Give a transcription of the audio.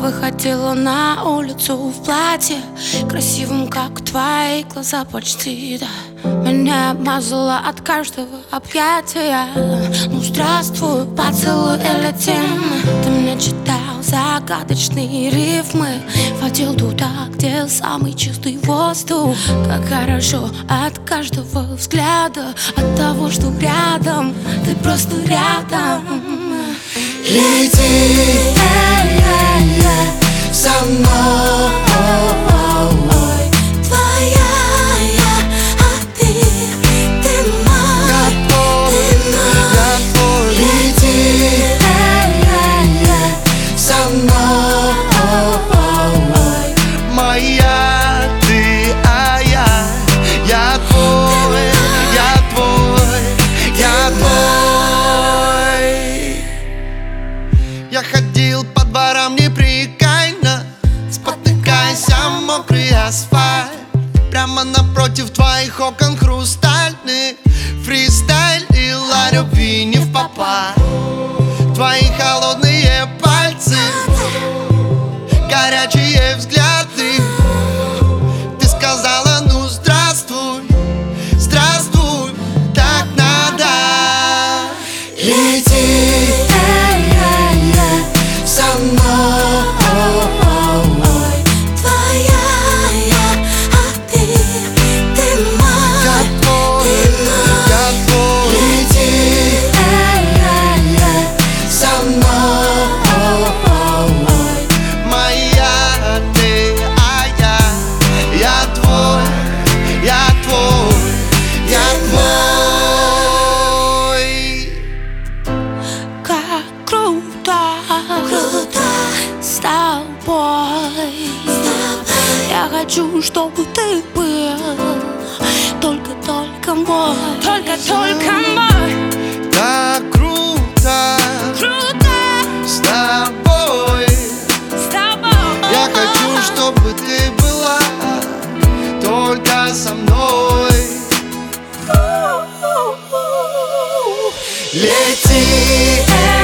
выходила на улицу в платье, красивым, как твои глаза почти, да. Меня обмазала от каждого объятия. Ну здравствуй, поцелуй или тем. Ты мне читал загадочные рифмы, водил туда, где самый чистый воздух. Как хорошо от каждого взгляда, от того, что рядом, ты просто рядом. Лети со мной, твоя я, а ты мой, я твой. Лети со мной, моя ты, а я твой, я твой, я твой. Я ходил по дворам непрекаянно, спотыкаясь о мокрый асфальт. Прямо напротив твоих окон хрустальных фристайлила любви не впопад. Твои холодные пальцы, горячие взгляды. Ты сказала, ну здравствуй, здравствуй, так надо. Лети со мной, твоя я, а ты мой, я твой, я твой. Лети со мной, моя ты, а я твой, я твой, я твой. как круто с тобой. Я хочу, чтобы ты был только мой, только мой. Так круто с тобой. Я хочу, чтобы ты была только со мной. Лети